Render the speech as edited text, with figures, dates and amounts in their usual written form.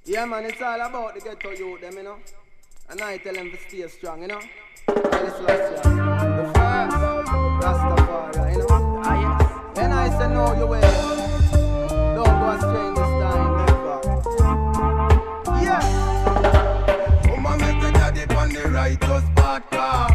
Yeah, man, it's all about the ghetto youth, them, you know. And I tell them to stay strong, you know. The first Rastafari, you know. Ah, yes. When I say no, you will. Don't go astray this time, never. Yeah. Come on, make the daddy on the righteous path.